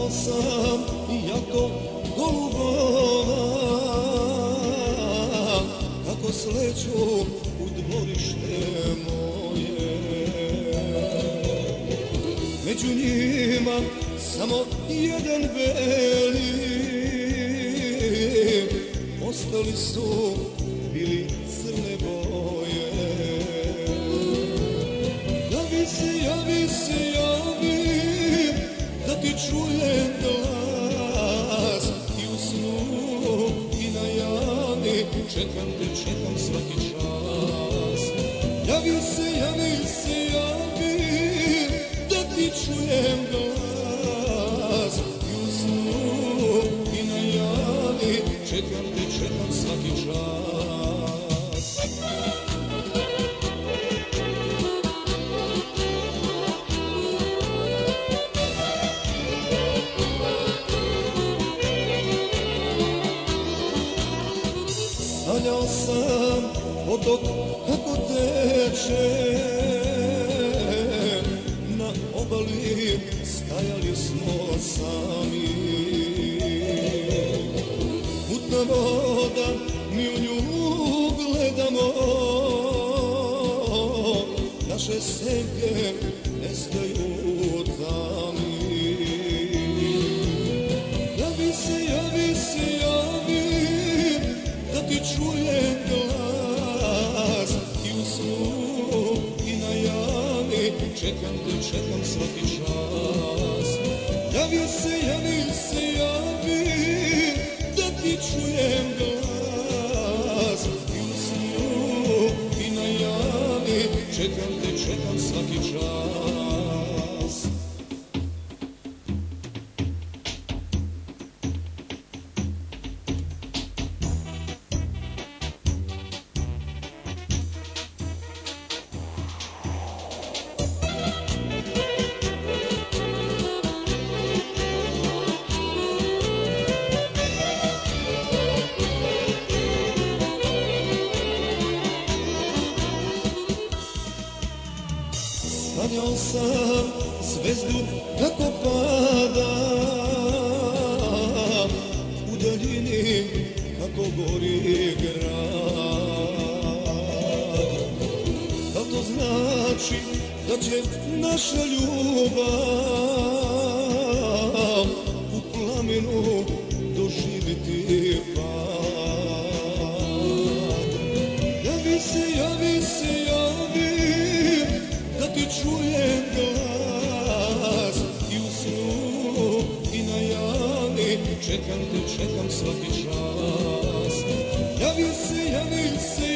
sanjao sam jako golubova, kako sleću u dvorište moje. Među njima samo jedan beli, ostali su bili crne boje. Javi se, javi se, javi, da ti čujem glas i u snu i na javi. Čekam te, čekam svaki čas. Javi se, javi se, javi, da ti čujem glas i u snu i na javi. Čekam te, čekam svaki čas. Sanjao sam potok kako teče, na obali stajali smo sami. Mutna voda, mi u nju gledamo, naše senke nestaju tami. Javi se, javi se, javi, da ti čujem glas i u snu i na javi. Čekam te, čekam svaki čas. Javi se, javi se, javi, da ti čujem glas i u snu i na javi. Čekam te, čekam svaki čas. Sanjao sam zvezdu kako pada, u daljini kako gori grad. Da to znači da će naša ljubav u plamenu doživiti pad. Javi se, javi se, javi, da ti čujem glas i u snu i na javi. Čekam te, čekam svaki čas. Javi se, javi se,